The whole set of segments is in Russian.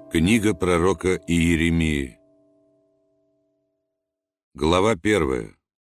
Книга пророка Иеремии. Глава 1.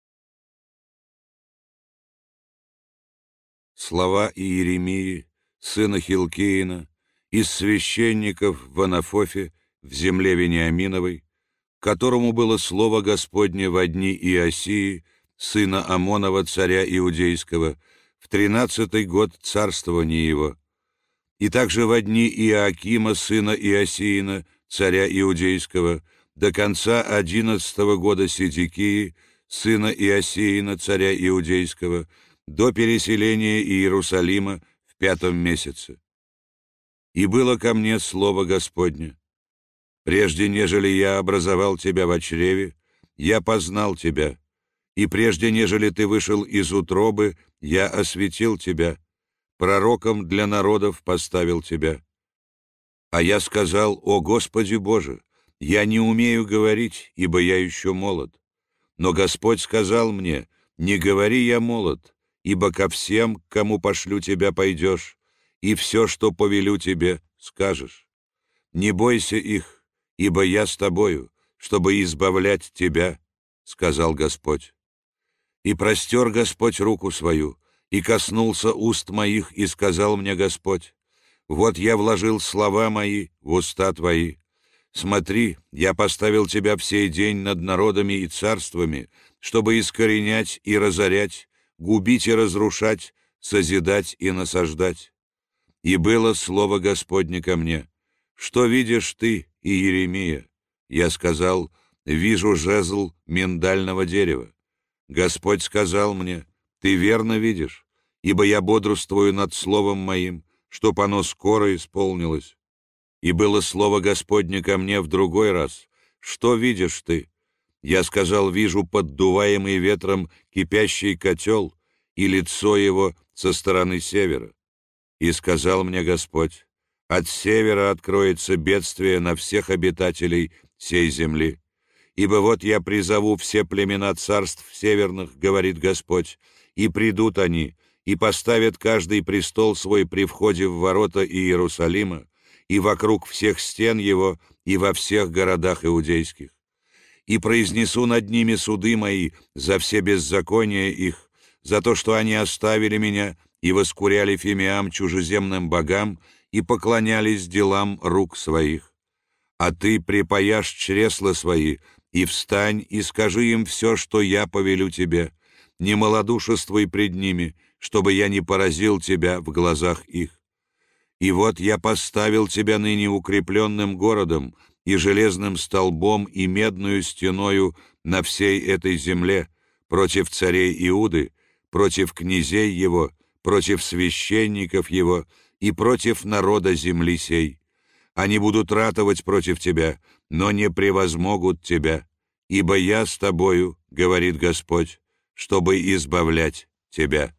Слова Иеремии, сына Хилкиина, из священников в Анафофе, в земле Вениаминовой, которому было слово Господне во дни Иосии, сына Амонова, царя Иудейского, в 13-й год царствования его, и также во дни Иоакима, сына Иосиина, царя Иудейского, до конца 11-го года Седекии, сына Иосиина, царя Иудейского, до переселения Иерусалима в 5-м месяце. И было ко мне слово Господне: прежде нежели я образовал тебя во чреве, я познал тебя, и прежде нежели ты вышел из утробы, я осветил тебя, пророком для народов поставил тебя. А я сказал: о Господи Боже, я не умею говорить, ибо я еще молод. Но Господь сказал мне: не говори, я молод, ибо ко всем, к кому пошлю тебя, пойдешь, и все, что повелю тебе, скажешь. Не бойся их, ибо я с тобою, чтобы избавлять тебя, сказал Господь. И простер Господь руку свою, и коснулся уст моих, и сказал мне Господь: вот я вложил слова мои в уста твои. Смотри, я поставил тебя в сей день над народами и царствами, чтобы искоренять и разорять, губить и разрушать, созидать и насаждать. И было слово Господне ко мне: что видишь ты, Иеремия? Я сказал: вижу жезл миндального дерева. Господь сказал мне: ты верно видишь, ибо я бодрствую над словом моим, чтоб оно скоро исполнилось. И было слово Господне ко мне в другой раз: что видишь ты? Я сказал: вижу поддуваемый ветром кипящий котел, и лицо его со стороны севера. И сказал мне Господь: от севера откроется бедствие на всех обитателей сей земли. Ибо вот я призову все племена царств северных, говорит Господь, и придут они, и поставят каждый престол свой при входе в ворота Иерусалима, и вокруг всех стен его, и во всех городах иудейских. И произнесу над ними суды мои за все беззакония их, за то, что они оставили меня и воскуряли фимиам чужеземным богам и поклонялись делам рук своих. А ты припаяшь чресла свои, и встань, и скажи им все, что я повелю тебе. Не малодушествуй пред ними, чтобы я не поразил тебя в глазах их. И вот я поставил тебя ныне укрепленным городом, и железным столбом, и медную стеною на всей этой земле, против царей Иуды, против князей его, против священников его и против народа земли сей. Они будут ратовать против тебя, но не превозмогут тебя, ибо я с тобою, говорит Господь, чтобы избавлять тебя.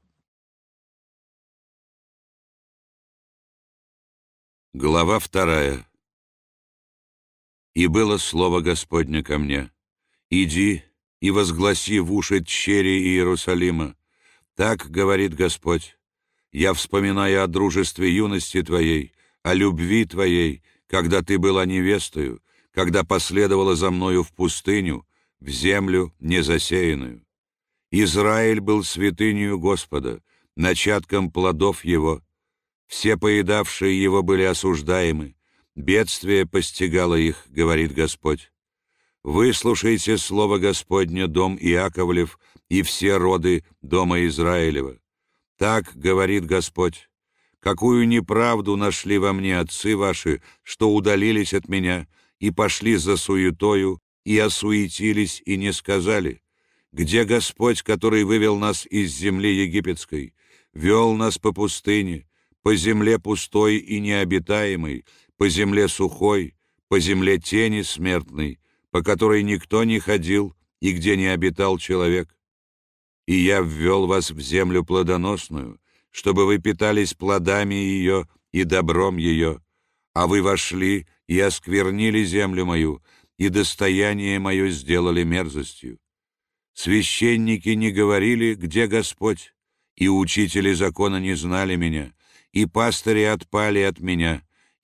Глава 2. И было слово Господне ко мне: иди и возгласи в уши тщери Иерусалима. Так говорит Господь: я вспоминаю о дружестве юности твоей, о любви твоей, когда ты была невестою, когда последовала за мною в пустыню, в землю незасеянную. Израиль был святынею Господа, начатком плодов его. Все поедавшие его были осуждаемы, бедствие постигало их, говорит Господь. Выслушайте слово Господне, дом Иаковлев, и все роды дома Израилева. Так говорит Господь: какую неправду нашли во мне отцы ваши, что удалились от меня и пошли за суетою, и осуетились, и не сказали: где Господь, который вывел нас из земли египетской, вел нас по пустыне, по земле пустой и необитаемой, по земле сухой, по земле тени смертной, по которой никто не ходил и где не обитал человек? И я ввел вас в землю плодоносную, чтобы вы питались плодами ее и добром ее, а вы вошли и осквернили землю мою, и достояние мое сделали мерзостью. Священники не говорили: где Господь? И учители закона не знали меня, и пастыри отпали от меня,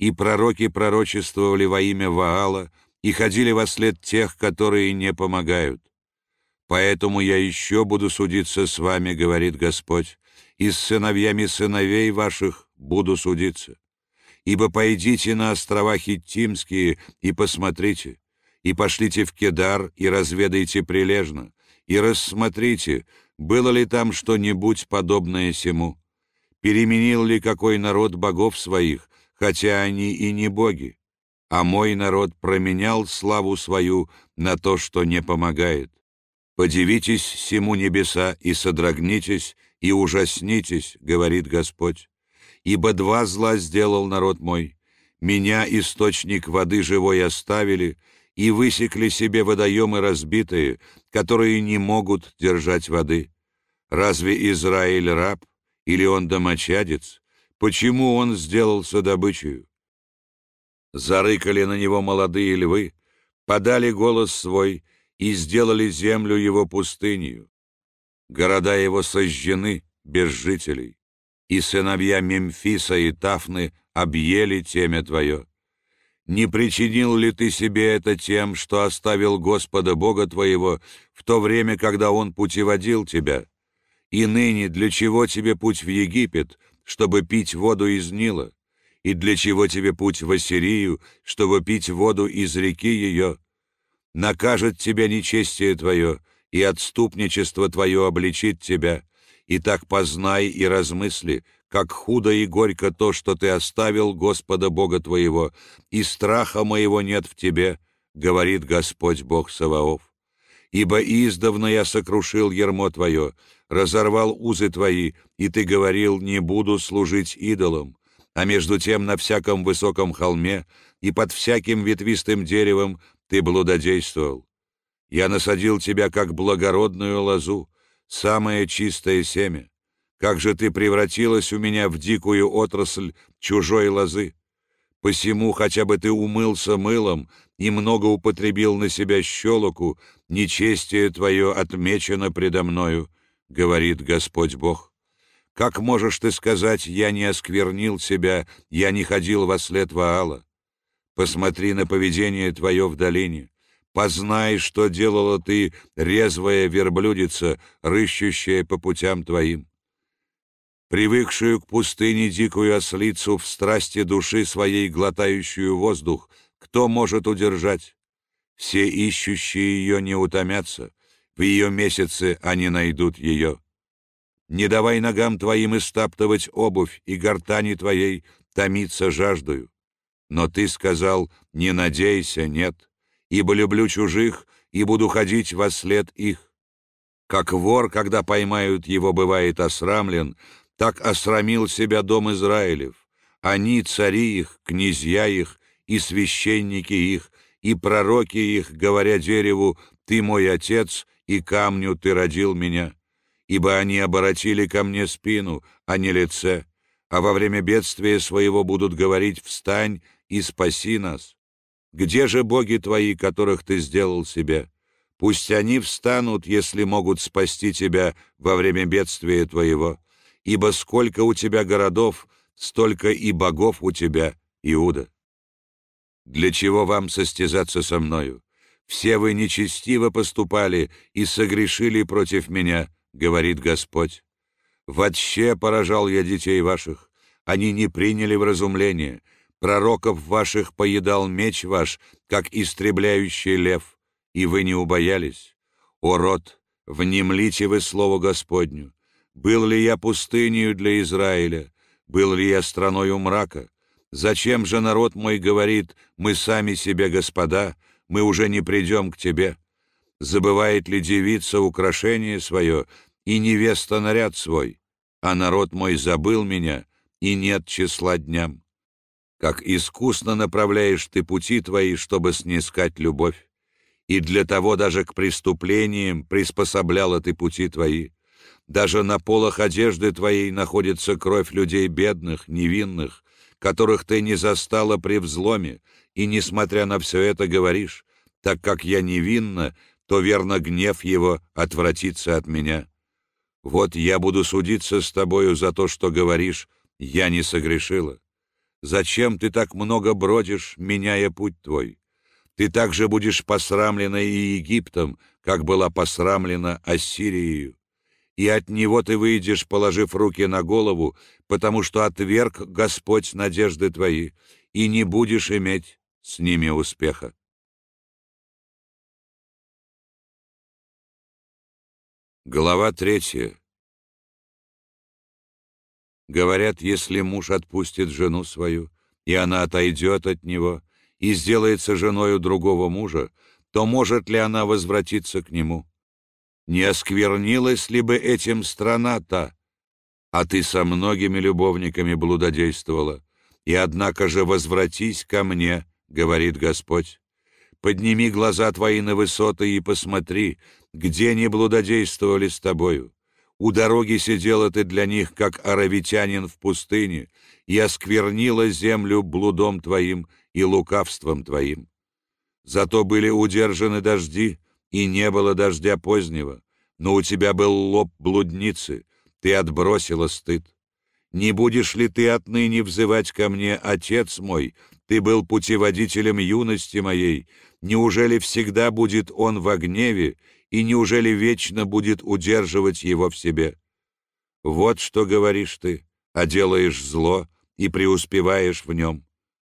и пророки пророчествовали во имя Ваала и ходили вослед тех, которые не помогают. Поэтому я еще буду судиться с вами, говорит Господь, и с сыновьями сыновей ваших буду судиться. Ибо пойдите на острова Хиттимские и посмотрите, и пошлите в Кедар и разведайте прилежно, и рассмотрите, было ли там что-нибудь подобное сему. Переменил ли какой народ богов своих, хотя они и не боги? А мой народ променял славу свою на то, что не помогает. Подивитесь сему небеса и содрогнитесь, и ужаснитесь, говорит Господь. Ибо два зла сделал народ мой. Меня, источник воды живой, оставили, и высекли себе водоемы разбитые, которые не могут держать воды. Разве Израиль раб, или он домочадец? Почему он сделался добычею? Зарыкали на него молодые львы, подали голос свой и сделали землю его пустынью. Города его сожжены без жителей, и сыновья Мемфиса и Тафны объели темя твое. Не причинил ли ты себе это тем, что оставил Господа Бога твоего в то время, когда Он путеводил тебя? И ныне для чего тебе путь в Египет, чтобы пить воду из Нила? И для чего тебе путь в Ассирию, чтобы пить воду из реки ее? Накажет тебя нечестие твое, и отступничество твое обличит тебя. Итак, познай и размысли, как худо и горько то, что ты оставил Господа Бога твоего, и страха моего нет в тебе, говорит Господь Бог Саваоф. Ибо издавна я сокрушил ярмо твое, разорвал узы твои, и ты говорил: не буду служить идолам. А между тем на всяком высоком холме и под всяким ветвистым деревом ты блудодействовал. Я насадил тебя, как благородную лозу, самое чистое семя. Как же ты превратилась у меня в дикую отрасль чужой лозы? Посему, хотя бы ты умылся мылом и много употребил на себя щелоку, нечестие твое отмечено предо мною, говорит Господь Бог. Как можешь ты сказать: я не осквернил себя, я не ходил вослед Ваала? Посмотри на поведение твое в долине, познай, что делала ты, резвая верблюдица, рыщущая по путям твоим. Привыкшую к пустыне дикую ослицу, в страсти души своей глотающую воздух, кто может удержать? Все ищущие ее не утомятся, в ее месяце они найдут ее. Не давай ногам твоим истаптывать обувь, и гортани твоей томиться жаждою. Но ты сказал: не надейся, нет, ибо люблю чужих и буду ходить вослед их. Как вор, когда поймают его, бывает осрамлен, так осрамил себя дом Израилев. Они, цари их, князья их, и священники их, и пророки их, говоря дереву: ты мой отец, и камню ты родил меня. Ибо они оборотили ко мне спину, а не лице, а во время бедствия своего будут говорить: встань и спаси нас. Где же боги твои, которых ты сделал себе? Пусть они встанут, если могут спасти тебя во время бедствия твоего. Ибо сколько у тебя городов, столько и богов у тебя, Иуда. Для чего вам состязаться со мною? Все вы нечестиво поступали и согрешили против меня, говорит Господь. Вотще поражал я детей ваших, они не приняли вразумление. Пророков ваших поедал меч ваш, как истребляющий лев, и вы не убоялись. О род, внемлите вы слову Господню. Был ли я пустынею для Израиля? Был ли я страною мрака? Зачем же народ мой говорит: мы сами себе господа, мы уже не придем к тебе? Забывает ли девица украшение свое и невеста наряд свой? А народ мой забыл меня, и нет числа дням. Как искусно направляешь ты пути твои, чтобы снискать любовь, и для того даже к преступлениям приспособляла ты пути твои. Даже на полах одежды твоей находится кровь людей бедных, невинных, которых ты не застала при взломе, и, несмотря на все это, говоришь: так как я невинна, то верно гнев его отвратится от меня. Вот я буду судиться с тобою за то, что говоришь: я не согрешила. Зачем ты так много бродишь, меняя путь твой? Ты также будешь посрамлена и Египтом, как была посрамлена Ассирией. И от него ты выйдешь, положив руки на голову, потому что отверг Господь надежды твои, и не будешь иметь с ними успеха. Глава 3. Говорят, если муж отпустит жену свою, и она отойдет от него, и сделается женою другого мужа, то может ли она возвратиться к нему? Не осквернилась ли бы этим страна та? А ты со многими любовниками блудодействовала, и однако же возвратись ко мне, говорит Господь. Подними глаза твои на высоты и посмотри, где не блудодействовали с тобою. У дороги сидела ты для них, как аравитянин в пустыне, и осквернила землю блудом твоим и лукавством твоим. Зато были удержаны дожди, и не было дождя позднего, но у тебя был лоб блудницы, ты отбросила стыд. Не будешь ли ты отныне взывать ко мне, Отец мой? Ты был путеводителем юности моей. Неужели всегда будет он во гневе, и неужели вечно будет удерживать его в себе? Вот что говоришь ты, а делаешь зло и преуспеваешь в нем.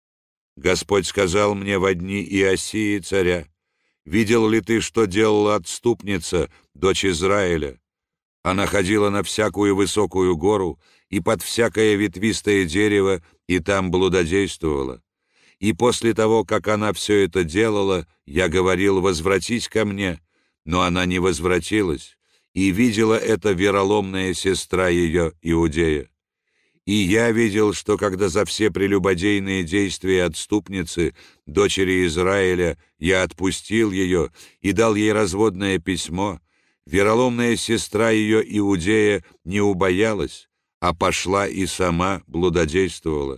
Господь сказал мне во дни Иосии царя: «Видел ли ты, что делала отступница, дочь Израиля? Она ходила на всякую высокую гору и под всякое ветвистое дерево, и там блудодействовала. И после того, как она все это делала, я говорил: возвратись ко мне, но она не возвратилась, и видела это вероломная сестра ее, Иудея. И я видел, что когда за все прелюбодейные действия отступницы, дочери Израиля, я отпустил ее и дал ей разводное письмо, вероломная сестра ее, Иудея, не убоялась, а пошла и сама блудодействовала.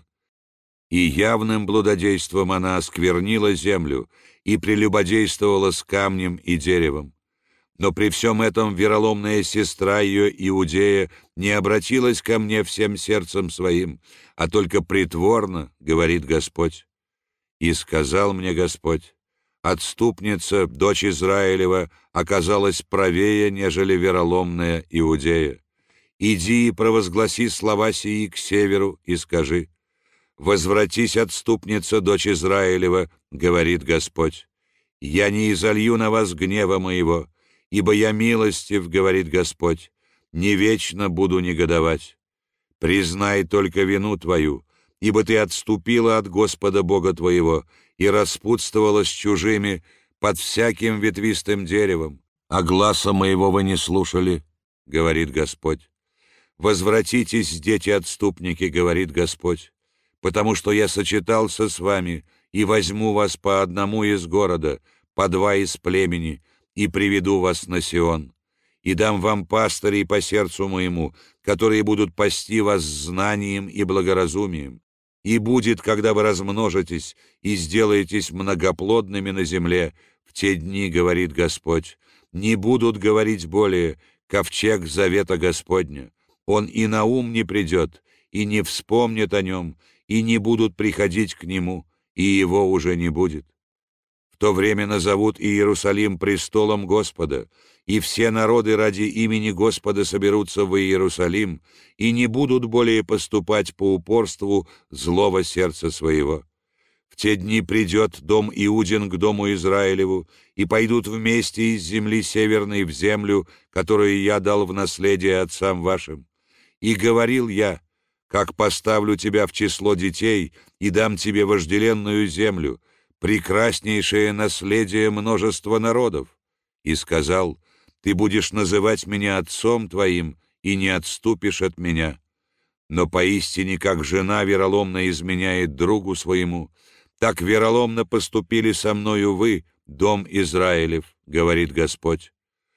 И явным блудодейством она осквернила землю и прелюбодействовала с камнем и деревом. Но при всем этом вероломная сестра ее, Иудея, не обратилась ко мне всем сердцем своим, а только притворно, говорит Господь. И сказал мне Господь: отступница, дочь Израилева, оказалась правее, нежели вероломная Иудея. Иди и провозгласи слова сии к северу и скажи: возвратись, отступница, дочь Израилева, говорит Господь. Я не изолью на вас гнева моего, ибо я милостив, говорит Господь, не вечно буду негодовать. Признай только вину твою, ибо ты отступила от Господа Бога твоего и распутствовала с чужими под всяким ветвистым деревом, а гласа моего вы не слушали, говорит Господь. Возвратитесь, дети-отступники, говорит Господь, потому что я сочетался с вами и возьму вас по одному из города, по два из племени, и приведу вас на Сион, и дам вам пастырей по сердцу моему, которые будут пасти вас знанием и благоразумием. И будет, когда вы размножитесь и сделаетесь многоплодными на земле, в те дни, говорит Господь, не будут говорить более: ковчег завета Господня. Он и на ум не придет, и не вспомнит о нем, и не будут приходить к нему, и его уже не будет. В то время назовут Иерусалим престолом Господа, и все народы ради имени Господа соберутся в Иерусалим и не будут более поступать по упорству злого сердца своего. В те дни придет дом Иудин к дому Израилеву, и пойдут вместе из земли северной в землю, которую я дал в наследие отцам вашим. И говорил я: как поставлю тебя в число детей и дам тебе вожделенную землю, прекраснейшее наследие множества народов. И сказал: ты будешь называть меня отцом твоим и не отступишь от меня. Но поистине, как жена вероломно изменяет другу своему, так вероломно поступили со мною вы, дом Израилев, говорит Господь.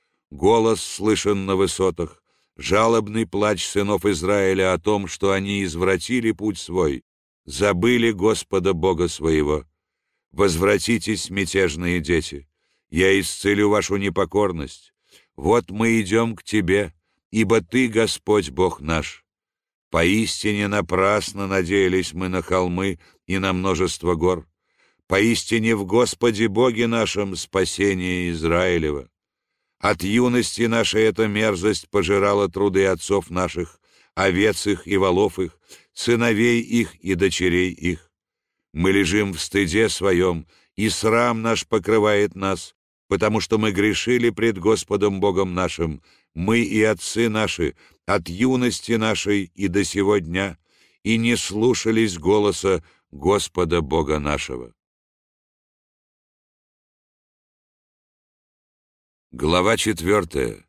Голос слышен на высотах, жалобный плач сынов Израиля о том, что они извратили путь свой, забыли Господа Бога своего. Возвратитесь, мятежные дети, я исцелю вашу непокорность. Вот мы идем к тебе, ибо ты, Господь Бог наш. Поистине напрасно надеялись мы на холмы и на множество гор. Поистине в Господе Боге нашем спасение Израилева. От юности нашей эта мерзость пожирала труды отцов наших, овец их и волов их, сыновей их и дочерей их. Мы лежим в стыде своем, и срам наш покрывает нас, потому что мы грешили пред Господом Богом нашим, мы и отцы наши, от юности нашей и до сего дня, и не слушались голоса Господа Бога нашего». Глава 4.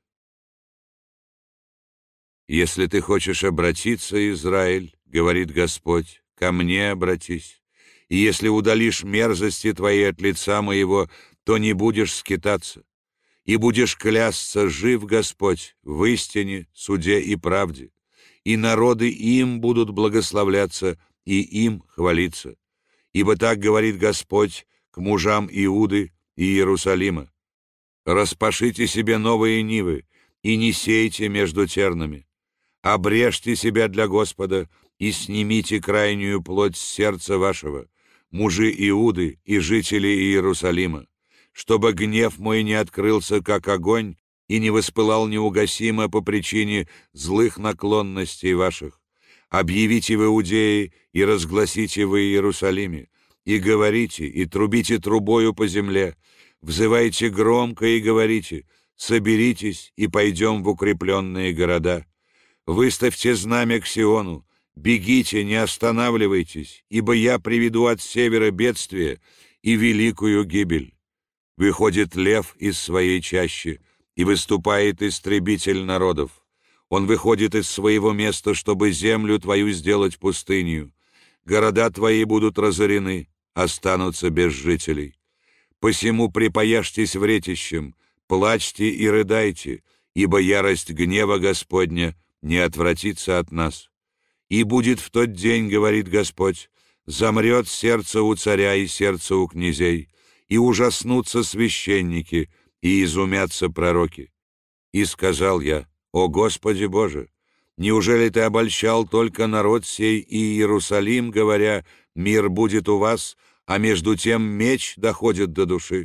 «Если ты хочешь обратиться, Израиль, — говорит Господь, — ко мне обратись, и если удалишь мерзости твои от лица моего, то не будешь скитаться, и будешь клясться, жив Господь, в истине, суде и правде, и народы им будут благословляться, и им хвалиться. Ибо так говорит Господь к мужам Иуды и Иерусалима: распашите себе новые нивы и не сейте между тернами. Обрежьте себя для Господа и снимите крайнюю плоть с сердца вашего, мужи Иуды и жители Иерусалима, чтобы гнев мой не открылся, как огонь, и не воспылал неугасимо по причине злых наклонностей ваших. Объявите в Иудее и разгласите в Иерусалиме, и говорите, и трубите трубою по земле, взывайте громко и говорите: соберитесь и пойдем в укрепленные города. Выставьте знамя к Сиону, бегите, не останавливайтесь, ибо я приведу от севера бедствие и великую гибель. Выходит лев из своей чащи, и выступает истребитель народов. Он выходит из своего места, чтобы землю твою сделать пустынью. Города твои будут разорены, останутся без жителей. Посему припаяшьтесь вретищем, плачьте и рыдайте, ибо ярость гнева Господня не отвратится от нас. И будет в тот день, говорит Господь, замрет сердце у царя и сердце у князей, и ужаснутся священники, и изумятся пророки. И сказал я: о Господи Боже, неужели Ты обольщал только народ сей и Иерусалим, говоря: мир будет у вас, а между тем меч доходит до души?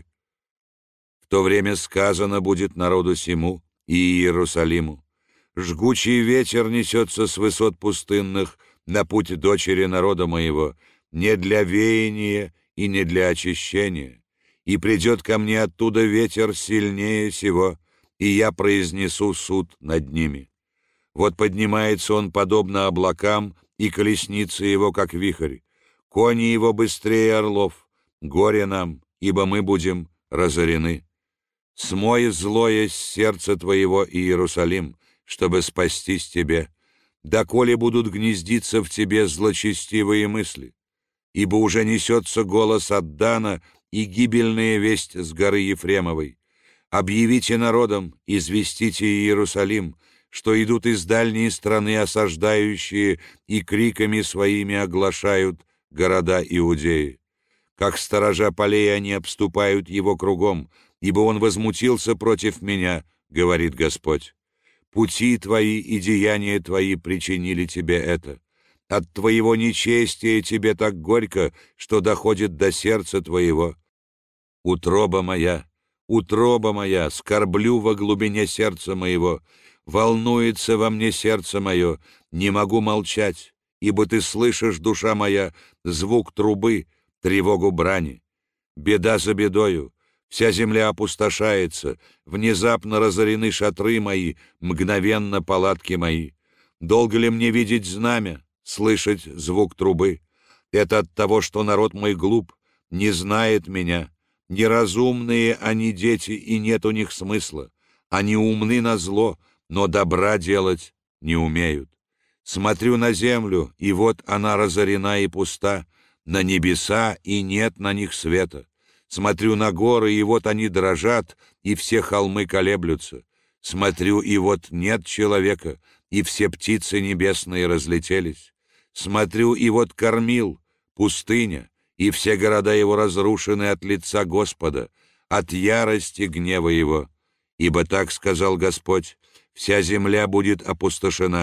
В то время сказано будет народу сему и Иерусалиму: жгучий ветер несется с высот пустынных на путь дочери народа моего, не для веяния и не для очищения, и придет ко мне оттуда ветер сильнее сего, и я произнесу суд над ними. Вот поднимается он подобно облакам, и колесница его, как вихрь. Кони его быстрее орлов. Горе нам, ибо мы будем разорены. Смой злое с сердца твоего, Иерусалим, чтобы спастись тебе, доколе будут гнездиться в тебе злочестивые мысли. Ибо уже несется голос от Дана и гибельная весть с горы Ефремовой. Объявите народам, известите Иерусалим, что идут из дальней страны осаждающие и криками своими оглашают города Иудеи. Как сторожа полей они обступают его кругом, ибо он возмутился против меня, говорит Господь. Пути твои и деяния твои причинили тебе это. От твоего нечестия тебе так горько, что доходит до сердца твоего. Утроба моя, скорблю во глубине сердца моего, волнуется во мне сердце мое, не могу молчать, ибо ты слышишь, душа моя, звук трубы, тревогу брани. Беда за бедою, вся земля опустошается, внезапно разорены шатры мои, мгновенно палатки мои. Долго ли мне видеть знамя, слышать звук трубы? Это от того, что народ мой глуп, не знает меня. Неразумные они дети, и нет у них смысла. Они умны на зло, но добра делать не умеют. Смотрю на землю, и вот она разорена и пуста, на небеса, и нет на них света. Смотрю на горы, и вот они дрожат, и все холмы колеблются. Смотрю, и вот нет человека, и все птицы небесные разлетелись. Смотрю, и вот кормил, пустыня, и все города его разрушены от лица Господа, от ярости гнева его. Ибо так сказал Господь: вся земля будет опустошена,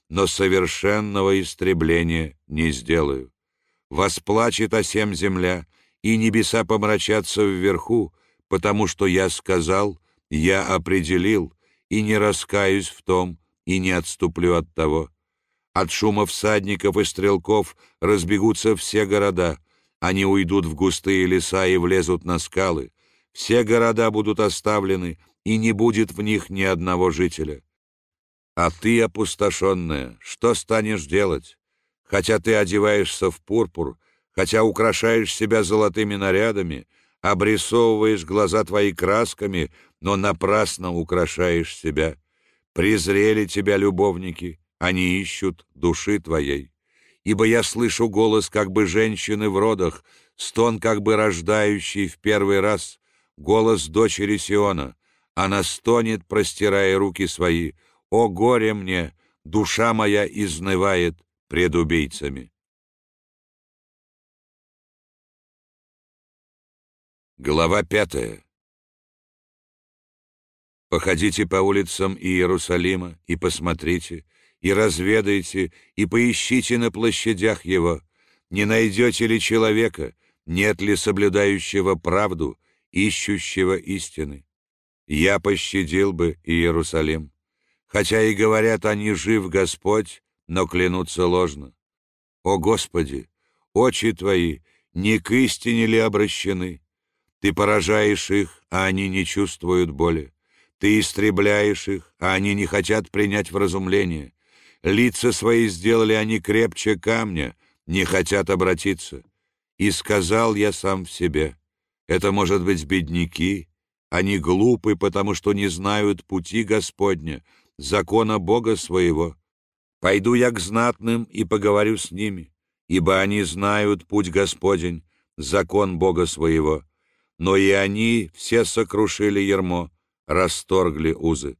но совершенного истребления не сделаю. Восплачет осем земля, и небеса помрачатся вверху, потому что я сказал, я определил, и не раскаюсь в том, и не отступлю от того. От шума всадников и стрелков разбегутся все города, они уйдут в густые леса и влезут на скалы. Все города будут оставлены, и не будет в них ни одного жителя. А ты, опустошенная, что станешь делать? Хотя ты одеваешься в пурпур, хотя украшаешь себя золотыми нарядами, обрисовываешь глаза твои красками, но напрасно украшаешь себя. Презрели тебя любовники, они ищут души твоей. Ибо я слышу голос как бы женщины в родах, стон как бы рождающий в первый раз, голос дочери Сиона. Она стонет, простирая руки свои. «О горе мне! Душа моя изнывает пред убийцами». Глава 5. «Походите по улицам Иерусалима и посмотрите, и разведайте, и поищите на площадях его, не найдете ли человека, нет ли соблюдающего правду, ищущего истины. Я пощадил бы Иерусалим. Хотя и говорят они, жив Господь, но клянутся ложно. О Господи, очи Твои не к истине ли обращены? Ты поражаешь их, а они не чувствуют боли. Ты истребляешь их, а они не хотят принять вразумление. Лица свои сделали они крепче камня, не хотят обратиться. И сказал я сам в себе, это, может быть, бедняки, они глупы, потому что не знают пути Господня, закона Бога своего. Пойду я к знатным и поговорю с ними, ибо они знают путь Господень, закон Бога своего. Но и они все сокрушили ярмо, расторгли узы.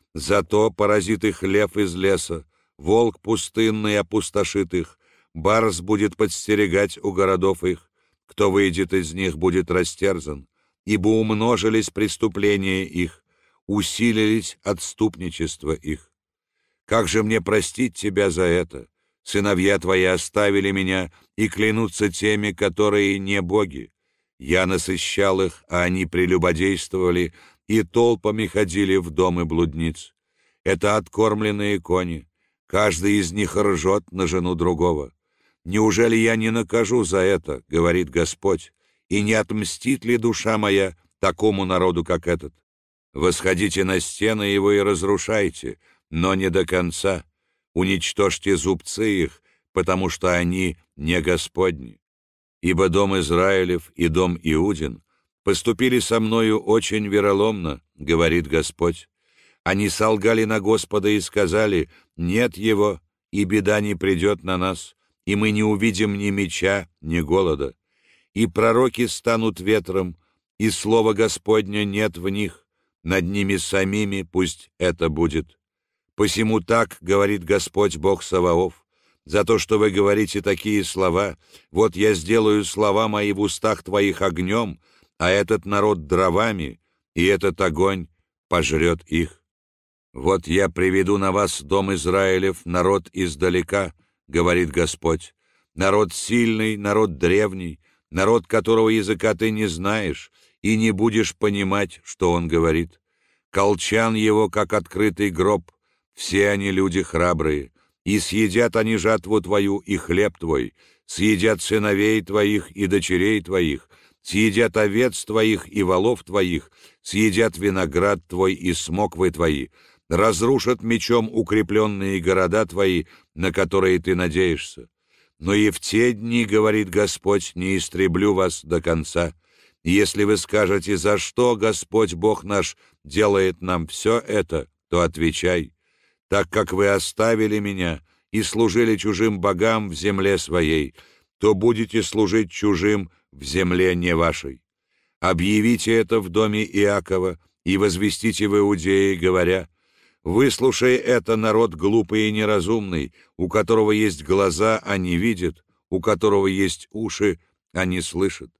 Зато поразит их лев из леса, волк пустынный опустошит их, барс будет подстерегать у городов их, кто выйдет из них, будет растерзан, ибо умножились преступления их, усилились отступничество их. Как же мне простить тебя за это? Сыновья твои оставили меня и клянутся теми, которые не боги. Я насыщал их, а они прелюбодействовали и толпами ходили в дома блудниц. Это откормленные кони, каждый из них ржет на жену другого. Неужели я не накажу за это, говорит Господь, и не отмстит ли душа моя такому народу, как этот? Восходите на стены его и разрушайте, но не до конца. Уничтожьте зубцы их, потому что они не Господни. Ибо дом Израилев и дом Иудин поступили со мною очень вероломно, говорит Господь. Они солгали на Господа и сказали, нет его, и беда не придет на нас, и мы не увидим ни меча, ни голода. И пророки станут ветром, и слова Господня нет в них, над ними самими пусть это будет. Посему так говорит Господь Бог Саваоф, за то, что вы говорите такие слова, вот я сделаю слова мои в устах твоих огнем, а этот народ дровами, и этот огонь пожрет их. Вот я приведу на вас, дом Израилев, народ издалека, говорит Господь, народ сильный, народ древний, народ, которого языка ты не знаешь, и не будешь понимать, что он говорит. Колчан его, как открытый гроб, все они люди храбрые, и съедят они жатву твою и хлеб твой, съедят сыновей твоих и дочерей твоих, съедят овец твоих и волов твоих, съедят виноград твой и смоквы твои, разрушат мечом укрепленные города твои, на которые ты надеешься. Но и в те дни, говорит Господь, не истреблю вас до конца. Если вы скажете, за что Господь Бог наш делает нам все это, то отвечай, так как вы оставили меня и служили чужим богам в земле своей, то будете служить чужим в земле не вашей. Объявите это в доме Иакова и возвестите в Иудее, говоря, выслушай это, народ глупый и неразумный, у которого есть глаза, а не видит, у которого есть уши, а не слышит.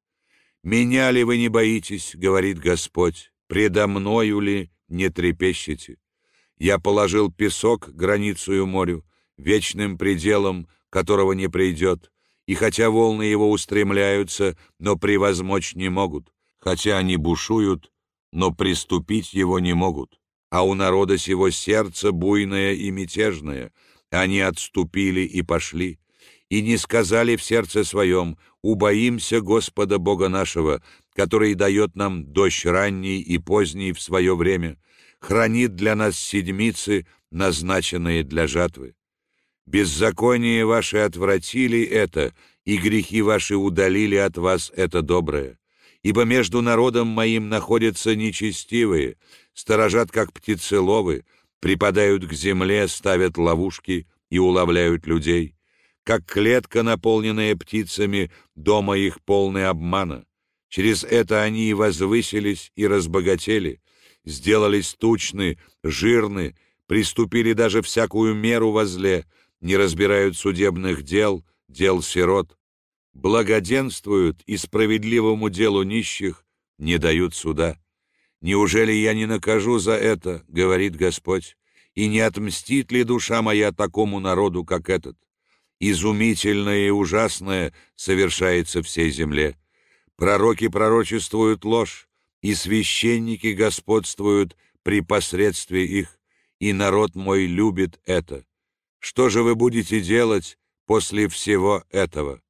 «Меня ли вы не боитесь, — говорит Господь, — предо мною ли не трепещете? Я положил песок границею морю, вечным пределом, которого не придет, и хотя волны его устремляются, но превозмочь не могут, хотя они бушуют, но приступить его не могут. А у народа сего сердце буйное и мятежное, они отступили и пошли, и не сказали в сердце своем: убоимся Господа Бога нашего, который дает нам дождь ранний и поздний в свое время, хранит для нас седмицы, назначенные для жатвы. Беззаконие ваши отвратили это, и грехи ваши удалили от вас это доброе. Ибо между народом моим находятся нечестивые, сторожат, как птицеловы, припадают к земле, ставят ловушки и уловляют людей. Как клетка, наполненная птицами, дома их полный обмана. Через это они и возвысились, и разбогатели, сделались тучны, жирны, приступили даже всякую меру во зле, не разбирают судебных дел, дел сирот, благоденствуют и справедливому делу нищих не дают суда. Неужели я не накажу за это, говорит Господь, и не отмстит ли душа моя такому народу, как этот? Изумительное и ужасное совершается всей земле. Пророки пророчествуют ложь, и священники господствуют при посредстве их, и народ мой любит это. Что же вы будете делать после всего этого?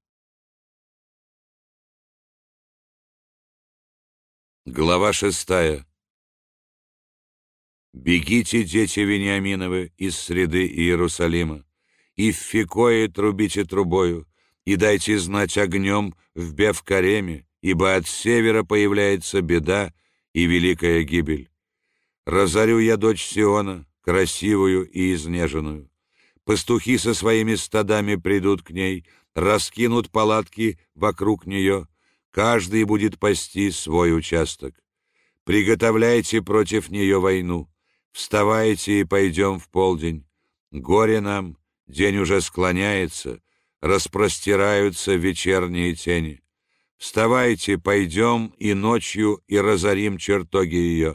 Глава 6. «Бегите, дети Вениаминовы, из среды Иерусалима, и в Фикое трубите трубою, и дайте знать огнем в Бевкареме, ибо от севера появляется беда и великая гибель. Разорю я дочь Сиона, красивую и изнеженную. Пастухи со своими стадами придут к ней, раскинут палатки вокруг нее, каждый будет пасти свой участок. Приготовляйте против нее войну, вставайте и пойдем в полдень. Горе нам, день уже склоняется, распростираются вечерние тени. Вставайте, пойдем и ночью, и разорим чертоги ее.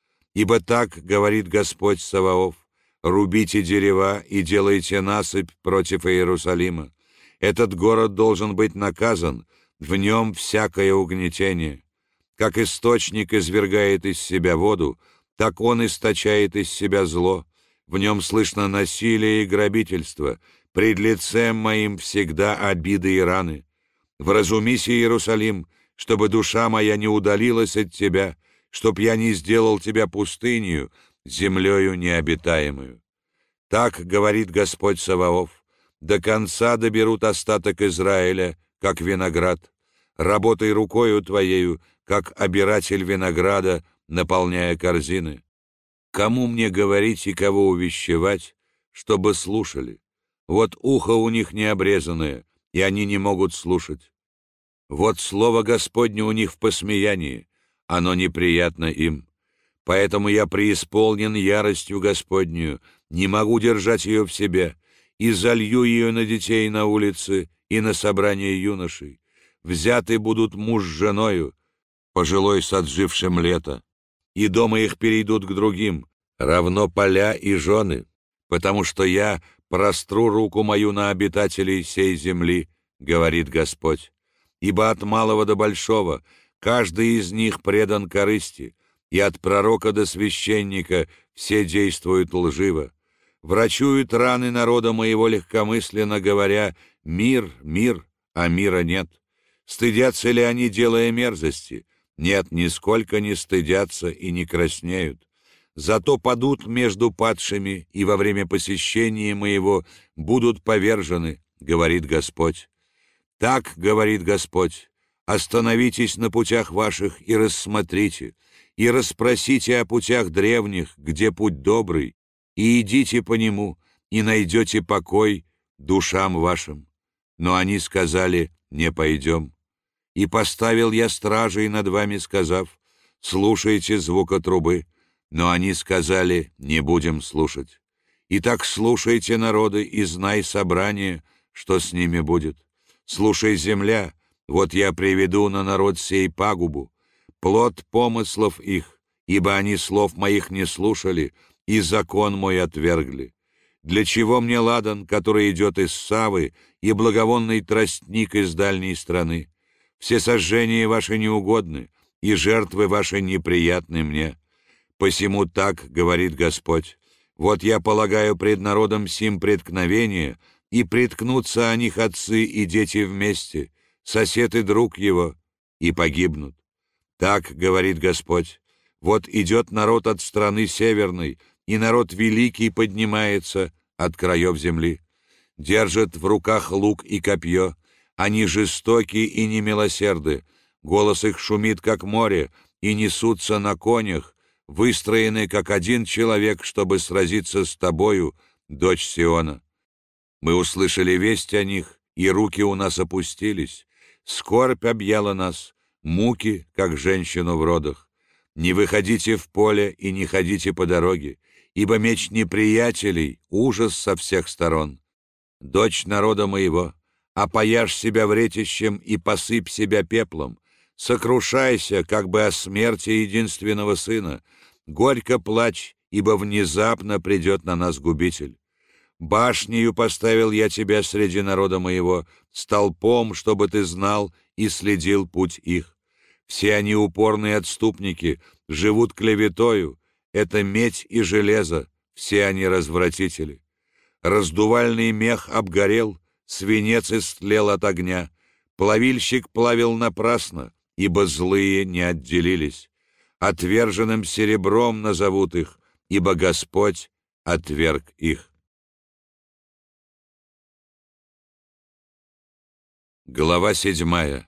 Ибо так говорит Господь Саваоф: рубите дерева и делайте насыпь против Иерусалима. Этот город должен быть наказан, в нем всякое угнетение. Как источник извергает из себя воду, так он источает из себя зло. В нем слышно насилие и грабительство. Пред лицем моим всегда обиды и раны. Вразумись, Иерусалим, чтобы душа моя не удалилась от тебя, чтоб я не сделал тебя пустынью, землею необитаемую. Так говорит Господь Саваоф: до конца доберут остаток Израиля, как виноград. Работай рукою твоею, как обиратель винограда, наполняя корзины. Кому мне говорить и кого увещевать, чтобы слушали? Вот ухо у них не обрезанное, и они не могут слушать. Вот слово Господне у них в посмеянии, оно неприятно им. Поэтому я преисполнен яростью Господнюю, не могу держать ее в себе, и залью ее на детей на улице и на собрание юношей. Взяты будут муж с женою, пожилой с отжившим лето, и дома их перейдут к другим, равно поля и жены, потому что я простру руку мою на обитателей сей земли, говорит Господь. Ибо от малого до большого каждый из них предан корысти, и от пророка до священника все действуют лживо. Врачуют раны народа моего легкомысленно, говоря: мир, мир, а мира нет. Стыдятся ли они, делая мерзости? Нет, нисколько не стыдятся и не краснеют. Зато падут между падшими, и во время посещения моего будут повержены, говорит Господь. Так говорит Господь: остановитесь на путях ваших и рассмотрите, и расспросите о путях древних, где путь добрый, и идите по нему, и найдете покой душам вашим. Но они сказали: не пойдем. И поставил я стражей над вами, сказав: слушайте звука трубы. Но они сказали: не будем слушать. Итак, слушайте, народы, и знай, собрание, что с ними будет. Слушай, земля, вот я приведу на народ сей пагубу, плод помыслов их, ибо они слов моих не слушали, и закон мой отвергли. Для чего мне ладан, который идет из Савы, и благовонный тростник из дальней страны? Все сожжения ваши неугодны, и жертвы ваши неприятны мне. Посему так говорит Господь: вот я полагаю пред народом сим преткновение, и приткнутся о них отцы и дети вместе, сосед и друг его, и погибнут. Так говорит Господь: вот идет народ от страны северной, и народ великий поднимается от краев земли. Держат в руках лук и копье, они жестоки и немилосерды, голос их шумит, как море, и несутся на конях, выстроены, как один человек, чтобы сразиться с тобою, дочь Сиона. Мы услышали весть о них, и руки у нас опустились. Скорбь объяла нас, муки, как женщину в родах. Не выходите в поле и не ходите по дороге, ибо меч неприятелей — ужас со всех сторон. Дочь народа моего, опояшь себя вретищем и посыпь себя пеплом. Сокрушайся, как бы о смерти единственного сына. Горько плачь, ибо внезапно придет на нас губитель. Башнею поставил я тебя среди народа моего, столпом, чтобы ты знал и следил путь их. Все они упорные отступники, живут клеветою, это медь и железо, все они развратители. Раздувальный мех обгорел, свинец истлел от огня, плавильщик плавил напрасно, ибо злые не отделились. Отверженным серебром назовут их, ибо Господь отверг их. Глава 7.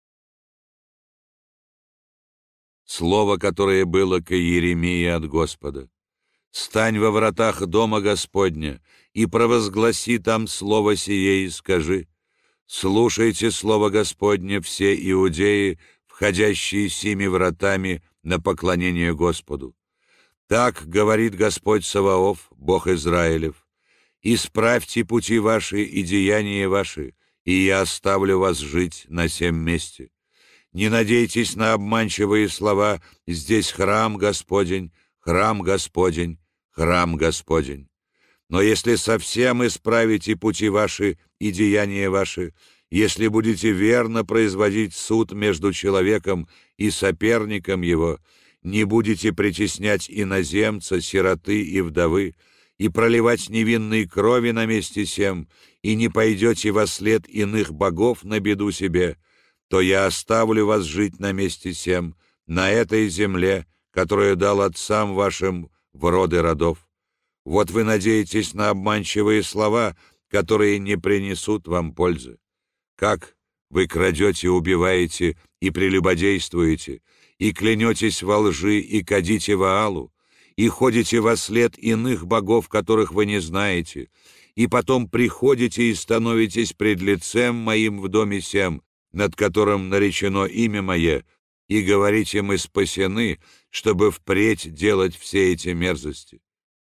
Слово, которое было к Иеремии от Господа. «Стань во вратах дома Господня и провозгласи там слово сие и скажи: слушайте слово Господне все иудеи, входящие сими вратами на поклонение Господу. Так говорит Господь Саваоф, Бог Израилев: исправьте пути ваши и деяния ваши, и я оставлю вас жить на сем месте. Не надейтесь на обманчивые слова: здесь храм Господень, храм Господень, храм Господень. Но если совсем исправите пути ваши и деяния ваши, если будете верно производить суд между человеком и соперником его, не будете притеснять иноземца, сироты и вдовы, и проливать невинной крови на месте сем, и не пойдете во след иных богов на беду себе, то я оставлю вас жить на месте сем, на этой земле, которую дал отцам вашим в роды родов. Вот вы надеетесь на обманчивые слова, которые не принесут вам пользы. Как вы крадете, убиваете и прелюбодействуете, и клянетесь во лжи, и кадите Ваалу, и ходите во след иных богов, которых вы не знаете, и потом приходите и становитесь пред лицем моим в доме сем, над которым наречено имя мое, и говорите: мы спасены, чтобы впредь делать все эти мерзости.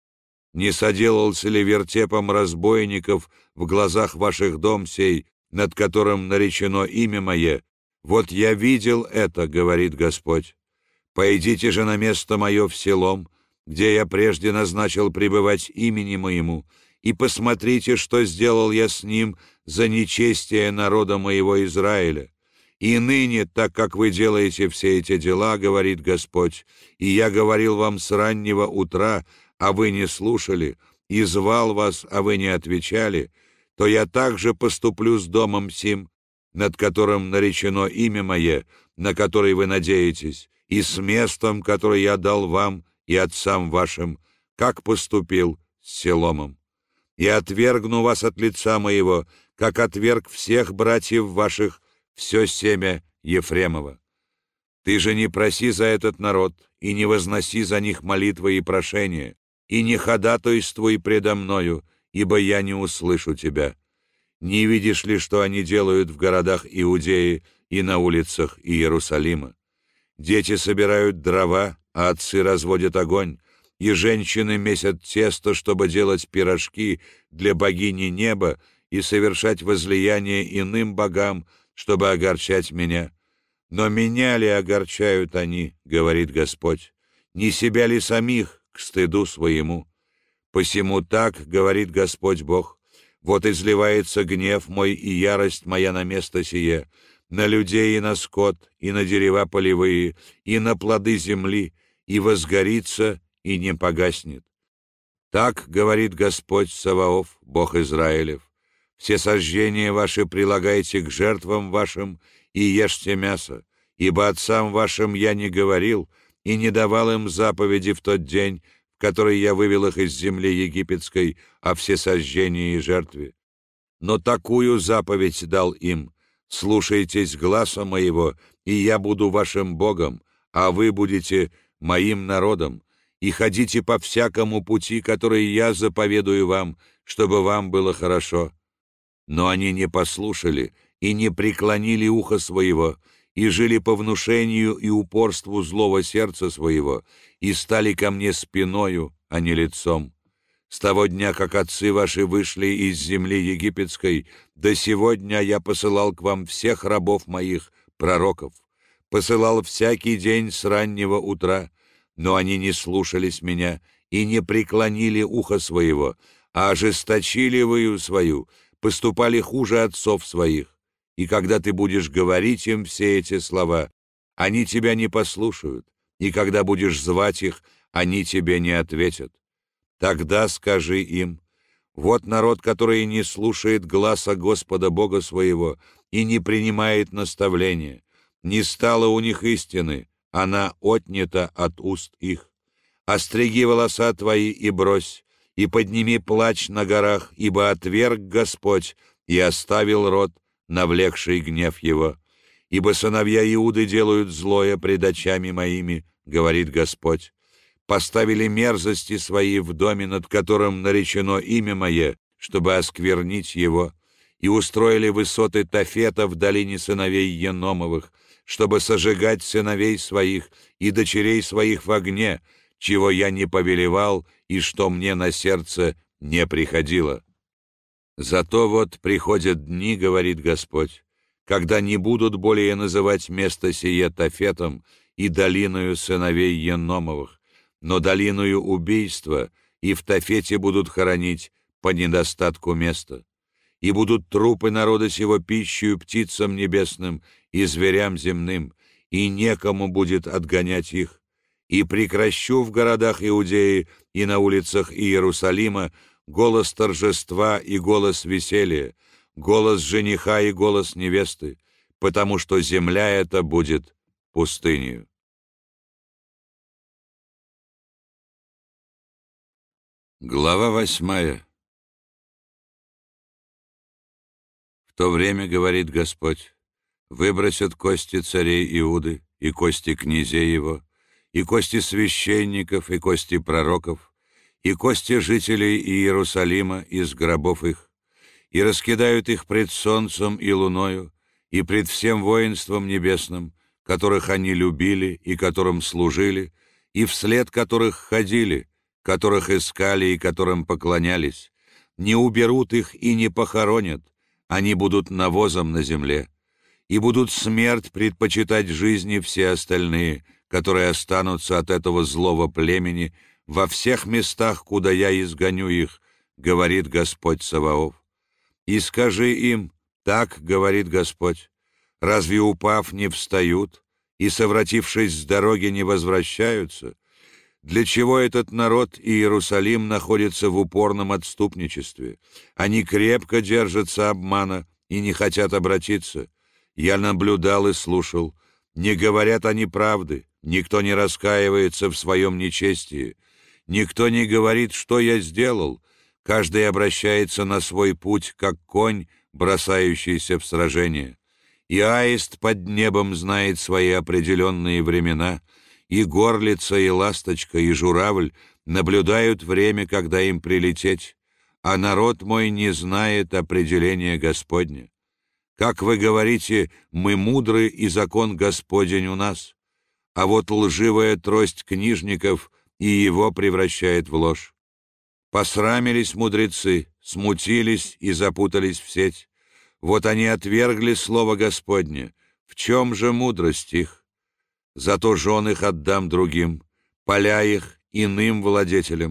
Не соделался ли вертепом разбойников в глазах ваших дом сей, над которым наречено имя мое? Вот я видел это, говорит Господь. Пойдите же на место мое в Селом, где я прежде назначил пребывать имени моему, и посмотрите, что сделал я с ним за нечестие народа моего Израиля. И ныне, так как вы делаете все эти дела, говорит Господь, и я говорил вам с раннего утра, а вы не слушали, и звал вас, а вы не отвечали, то я также поступлю с домом сим, над которым наречено имя мое, на который вы надеетесь, и с местом, которое я дал вам и отцам вашим, как поступил с Селомом. И отвергну вас от лица моего, как отверг всех братьев ваших, все семя Ефремова. Ты же не проси за этот народ, и не возноси за них молитвы и прошения, и не ходатайствуй предо мною, ибо я не услышу тебя. Не видишь ли, что они делают в городах Иудеи и на улицах Иерусалима? Дети собирают дрова, а отцы разводят огонь, и женщины месят тесто, чтобы делать пирожки для богини неба и совершать возлияние иным богам, чтобы огорчать меня. Но меня ли огорчают они, говорит Господь, не себя ли самих к стыду своему? Посему так говорит Господь Бог: вот изливается гнев мой и ярость моя на место сие, на людей и на скот, и на дерева полевые, и на плоды земли, и возгорится, и не погаснет. Так говорит Господь Саваоф, Бог Израилев: все сожжения ваши прилагайте к жертвам вашим и ешьте мясо, ибо отцам вашим я не говорил и не давал им заповеди в тот день, в который я вывел их из земли египетской, о всесожжении и жертве. Но такую заповедь дал им: слушайтесь гласа моего, и я буду вашим Богом, а вы будете моим народом, и ходите по всякому пути, который я заповедую вам, чтобы вам было хорошо. Но они не послушали и не преклонили ухо своего, и жили по внушению и упорству злого сердца своего, и стали ко мне спиною, а не лицом. С того дня, как отцы ваши вышли из земли египетской, до сего дня я посылал к вам всех рабов моих, пророков, посылал всякий день с раннего утра, но они не слушались меня и не преклонили ухо своего, а ожесточили выю свою, поступали хуже отцов своих. И когда ты будешь говорить им все эти слова, они тебя не послушают, и когда будешь звать их, они тебе не ответят. Тогда скажи им: вот народ, который не слушает гласа Господа Бога своего и не принимает наставления. Не стало у них истины, она отнята от уст их. Остриги волоса твои и брось, и подними плач на горах, ибо отверг Господь и оставил род, навлекший гнев его. Ибо сыновья Иуды делают злое пред очами моими, говорит Господь. Поставили мерзости свои в доме, над которым наречено имя мое, чтобы осквернить его, и устроили высоты Тофета в долине сыновей Еномовых, чтобы сожигать сыновей своих и дочерей своих в огне, чего я не повелевал и что мне на сердце не приходило. Зато вот приходят дни, говорит Господь, когда не будут более называть место сие Тофетом и долиною сыновей Еномовых, но долиною убийства, и в Тофете будут хоронить по недостатку места. И будут трупы народа сего пищею птицам небесным и зверям земным, и некому будет отгонять их. И прекращу в городах Иудеи и на улицах Иерусалима голос торжества и голос веселья, голос жениха и голос невесты, потому что земля эта будет пустынью. Глава 8. В то время, говорит Господь, выбросят кости царей Иуды и кости князей его, и кости священников, и кости пророков, и кости жителей Иерусалима из гробов их, и раскидают их пред солнцем и луною, и пред всем воинством небесным, которых они любили и которым служили, и вслед которых ходили, которых искали и которым поклонялись. Не уберут их и не похоронят, они будут навозом на земле, и будут смерть предпочитать жизни все остальные, которые останутся от этого злого племени во всех местах, куда я изгоню их, говорит Господь Саваоф. И скажи им: так говорит Господь, разве упав не встают и, совратившись с дороги, не возвращаются? Для чего этот народ и Иерусалим находятся в упорном отступничестве? Они крепко держатся обмана и не хотят обратиться. Я наблюдал и слушал. Не говорят они правды, никто не раскаивается в своем нечестии. Никто не говорит, что я сделал. Каждый обращается на свой путь, как конь, бросающийся в сражение. И аист под небом знает свои определенные времена, и горлица, и ласточка, и журавль наблюдают время, когда им прилететь, а народ мой не знает определения Господня. Как вы говорите, мы мудры, и закон Господень у нас, а вот лживая трость книжников и его превращает в ложь. Посрамились мудрецы, смутились и запутались в сеть. Вот они отвергли слово Господне. В чем же мудрость их? Зато жен их отдам другим, поля их иным владетелям.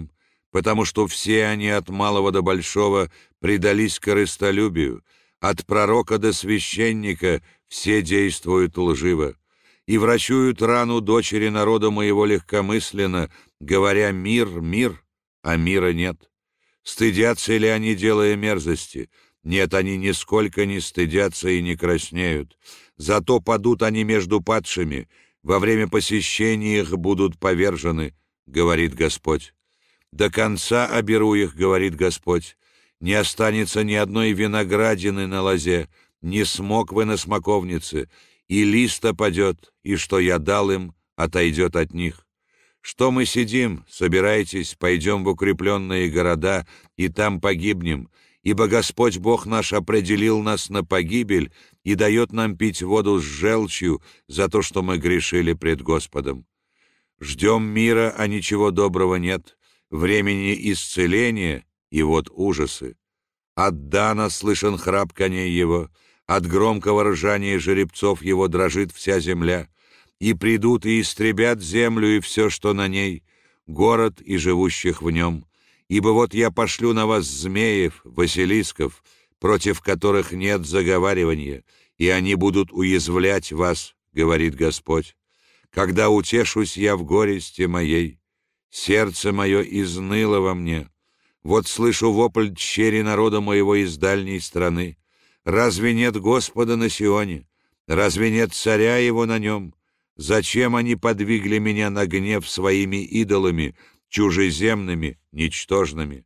потому что все они от малого до большого предались корыстолюбию, от пророка до священника все действуют лживо, и врачуют рану дочери народа моего легкомысленно, говоря: «Мир, мир», а мира нет. Стыдятся ли они, делая мерзости? Нет, они нисколько не стыдятся и не краснеют. Зато падут они между падшими, во время посещения их будут повержены, говорит Господь. До конца оберу их, говорит Господь. Не останется ни одной виноградины на лозе, ни смоквы на смоковнице, и лист опадет, и что я дал им, отойдет от них. Что мы сидим, собирайтесь, пойдем в укрепленные города, и там погибнем, ибо Господь Бог наш определил нас на погибель и дает нам пить воду с желчью за то, что мы грешили пред Господом. Ждем мира, а ничего доброго нет, времени исцеления, и вот ужасы. От Дана слышен храп коней его, от громкого ржания жеребцов его дрожит вся земля, и придут и истребят землю и все, что на ней, город и живущих в нем. Ибо вот я пошлю на вас змеев, василисков, против которых нет заговаривания, и они будут уязвлять вас, говорит Господь. Когда утешусь я в горести моей, сердце мое изныло во мне. Вот слышу вопль тщери народа моего из дальней страны. Разве нет Господа на Сионе? Разве нет царя его на нем? Зачем они подвигли меня на гнев своими идолами, чужеземными, ничтожными?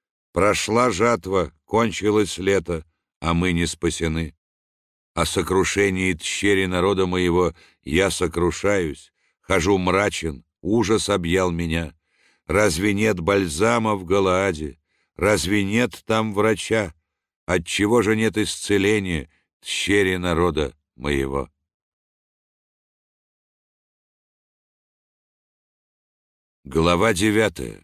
Прошла жатва, кончилось лето, а мы не спасены. О сокрушении тщери народа моего я сокрушаюсь, хожу мрачен, ужас объял меня. Разве нет бальзама в Галааде? Разве нет там врача? Отчего же нет исцеления тщери народа моего? Глава 9.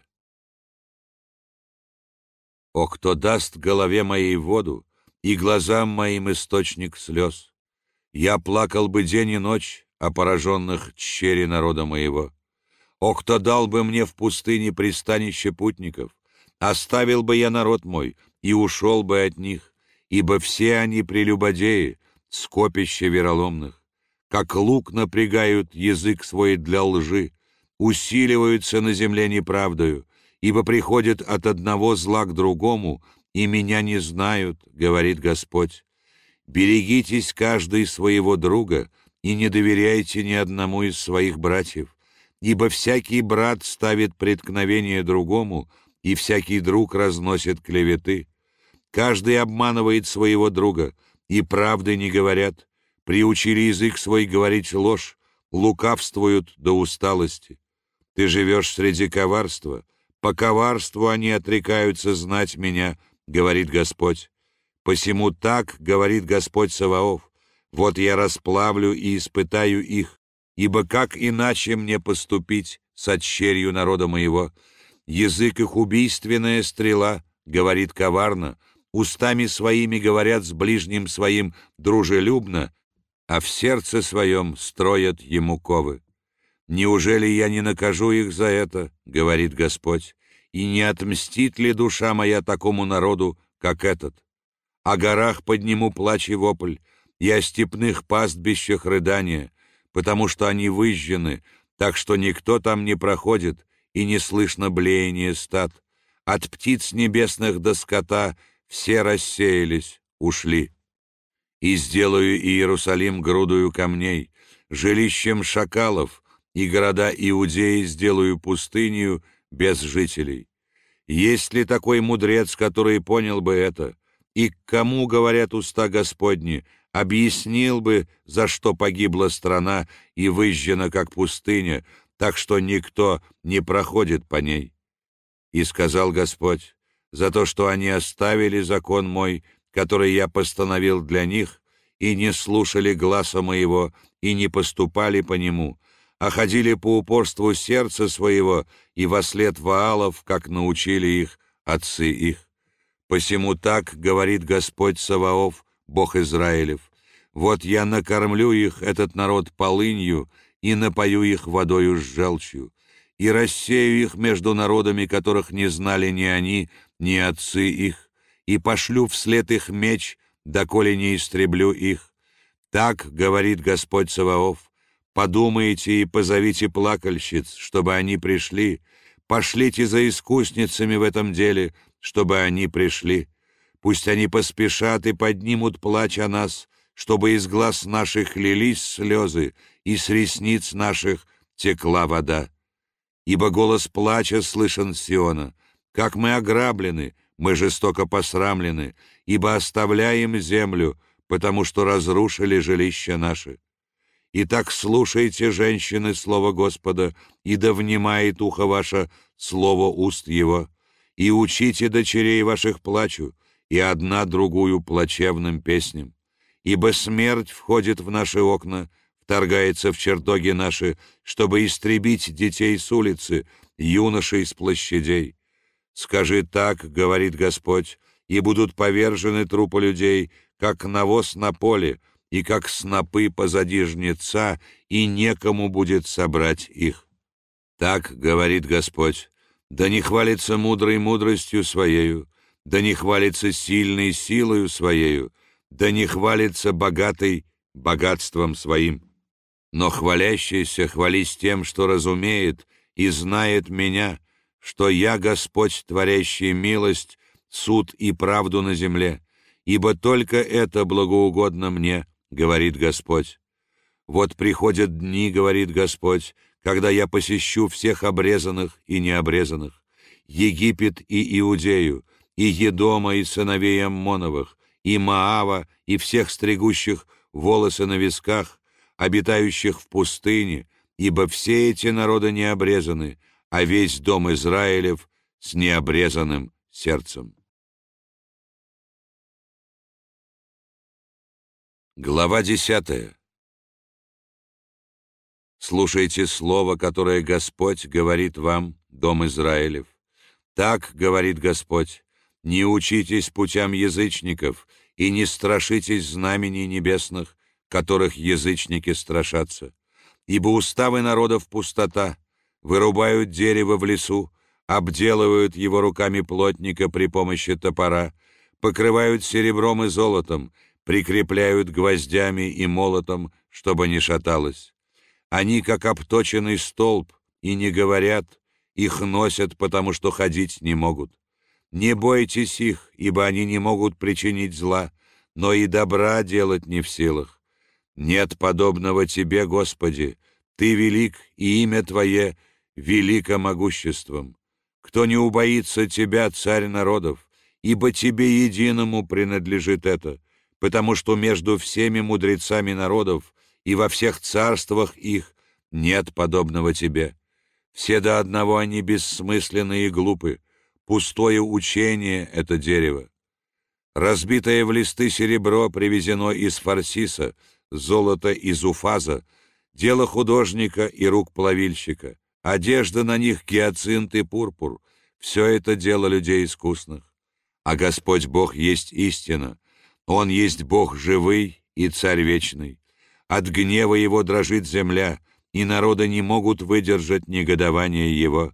О, кто даст голове моей воду и глазам моим источник слез! Я плакал бы день и ночь о пораженных тщери народа моего. О, кто дал бы мне в пустыне пристанище путников! Оставил бы я народ мой и ушел бы от них, ибо все они прелюбодеи, скопище вероломных. Как лук напрягают язык свой для лжи, усиливаются на земле неправдою, ибо приходят от одного зла к другому, и меня не знают, говорит Господь. Берегитесь каждый своего друга и не доверяйте ни одному из своих братьев, ибо всякий брат ставит преткновение другому, и всякий друг разносит клеветы. Каждый обманывает своего друга, и правды не говорят, приучили язык свой говорить ложь, лукавствуют до усталости. Ты живешь среди коварства, по коварству они отрекаются знать меня, говорит Господь. Посему так, говорит Господь Саваоф, вот я расплавлю и испытаю их, ибо как иначе мне поступить с отщерью народа моего? Язык их убийственная стрела, говорит коварно, устами своими говорят с ближним своим дружелюбно, а в сердце своем строят ему ковы. Неужели я не накажу их за это, говорит Господь, и не отмстит ли душа моя такому народу, как этот? О горах подниму плач и вопль, и о степных пастбищах рыдания, потому что они выжжены, так что никто там не проходит, и не слышно блеяния стад. От птиц небесных до скота все рассеялись, ушли. И сделаю Иерусалим грудою камней, жилищем шакалов, и города Иудеи сделаю пустынью без жителей. Есть ли такой мудрец, который понял бы это? И к кому говорят уста Господни, объяснил бы, за что погибла страна и выжжена, как пустыня, так что никто не проходит по ней? И сказал Господь: за то, что они оставили закон мой, который я постановил для них, и не слушали гласа моего, и не поступали по нему, а ходили по упорству сердца своего и вослед Ваалов, как научили их отцы их. Посему так говорит Господь Саваоф, Бог Израилев: вот я накормлю их, этот народ, полынью, и напою их водою с желчью, и рассею их между народами, которых не знали ни они, ни отцы их, и пошлю вслед их меч, доколе не истреблю их. Так говорит Господь Саваоф: подумайте и позовите плакальщиц, чтобы они пришли, пошлите за искусницами в этом деле, чтобы они пришли. Пусть они поспешат и поднимут плач о нас, чтобы из глаз наших лились слезы, и с ресниц наших текла вода. Ибо голос плача слышен с Сиона: как мы ограблены, мы жестоко посрамлены, ибо оставляем землю, потому что разрушили жилища наши. Итак, слушайте, женщины, слово Господа, и да внимает ухо ваше слово уст его, и учите дочерей ваших плачу, и одна другую плачевным песням. Ибо смерть входит в наши окна, вторгается в чертоги наши, чтобы истребить детей с улицы, юношей с площадей. Скажи: так, говорит Господь, и будут повержены трупы людей, как навоз на поле, и как снопы позади жнеца, и некому будет собрать их. Так, говорит Господь, да не хвалится мудрый мудростью своею, да не хвалится сильной силою своею, да не хвалится богатый богатством своим. Но хвалящийся хвались тем, что разумеет и знает меня, что я Господь, творящий милость, суд и правду на земле, ибо только это благоугодно мне, говорит Господь. Вот приходят дни, говорит Господь, когда я посещу всех обрезанных и необрезанных, Египет и Иудею, и Едома и сыновей Аммоновых, и Моава, и всех стригущих волосы на висках, обитающих в пустыне, ибо все эти народы не обрезаны, а весь дом Израилев с необрезанным сердцем. Глава 10. Слушайте слово, которое Господь говорит вам, дом Израилев. Так говорит Господь: не учитесь путям язычников и не страшитесь знамений небесных, которых язычники страшатся. Ибо уставы народов пустота, вырубают дерево в лесу, обделывают его руками плотника при помощи топора, покрывают серебром и золотом, прикрепляют гвоздями и молотом, чтобы не шаталось. Они, как обточенный столб, и не говорят, их носят, потому что ходить не могут. Не бойтесь их, ибо они не могут причинить зла, но и добра делать не в силах. Нет подобного Тебе, Господи, Ты велик, и имя Твое велико могуществом. Кто не убоится Тебя, Царь народов, ибо Тебе единому принадлежит это, потому что между всеми мудрецами народов и во всех царствах их нет подобного Тебе. Все до одного они бессмысленны и глупы, пустое учение это дерево. Разбитое в листы серебро привезено из Фарсиса, золото из Уфаза, дело художника и рук плавильщика, одежда на них гиацинт и пурпур, все это дело людей искусных. А Господь Бог есть истина, Он есть Бог живый и Царь вечный. От гнева Его дрожит земля, и народы не могут выдержать негодование Его.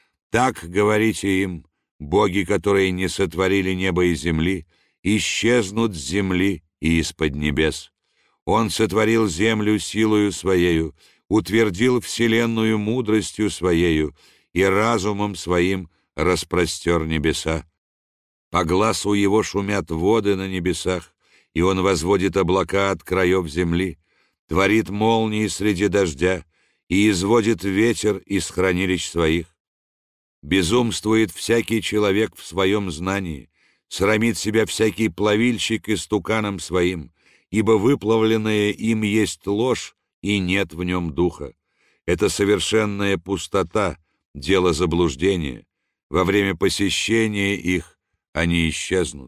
Так говорите им: боги, которые не сотворили небо и земли, исчезнут с земли и из-под небес. Он сотворил землю силою Своею, утвердил вселенную мудростью Своею и разумом Своим распростер небеса. По гласу Его шумят воды на небесах, и Он возводит облака от краев земли, творит молнии среди дождя и изводит ветер из хранилищ Своих. Безумствует всякий человек в своем знании, срамит себя всякий плавильщик истуканом своим, ибо выплавленное им есть ложь, и нет в нем духа. Это совершенная пустота, дело заблуждения. Во время посещения их они исчезнут.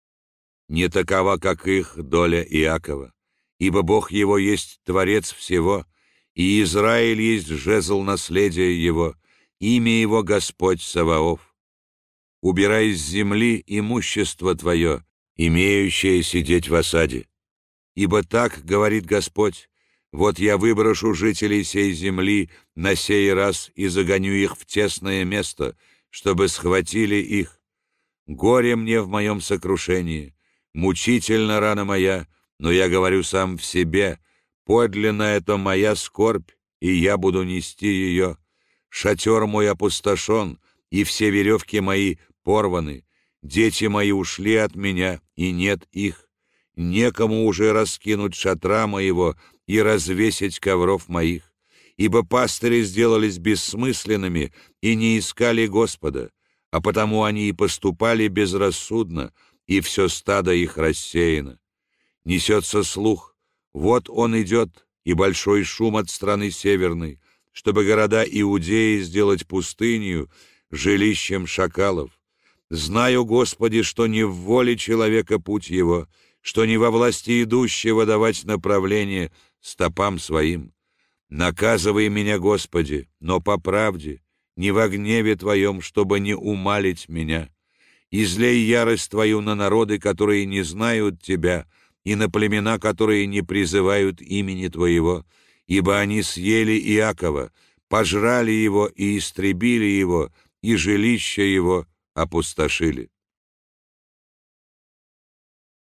Не такова, как их доля Иакова, ибо Бог его есть Творец всего, и Израиль есть жезл наследия его, имя его Господь Саваоф. Убирай с земли имущество твое, имеющее сидеть в осаде. Ибо так говорит Господь: Вот я выброшу жителей сей земли на сей раз и загоню их в тесное место, чтобы схватили их. Горе мне в моем сокрушении, мучительна рана моя, но я говорю сам в себе, подлинно это моя скорбь, и я буду нести ее. Шатер мой опустошен, и все веревки мои порваны. Дети мои ушли от меня, и нет их. Некому уже раскинуть шатра моего и развесить ковров моих, ибо пастыри сделались бессмысленными и не искали Господа, а потому они и поступали безрассудно, и все стадо их рассеяно. Несется слух, вот он идет, и большой шум от страны северной, чтобы города Иудеи сделать пустынью, жилищем шакалов. Знаю, Господи, что не в воле человека путь его, что не во власти идущего давать направление стопам своим. Наказывай меня, Господи, но по правде, не во гневе Твоем, чтобы не умалить меня. Излей ярость Твою на народы, которые не знают Тебя, и на племена, которые не призывают имени Твоего, ибо они съели Иакова, пожрали его и истребили его, и жилище его опустошили.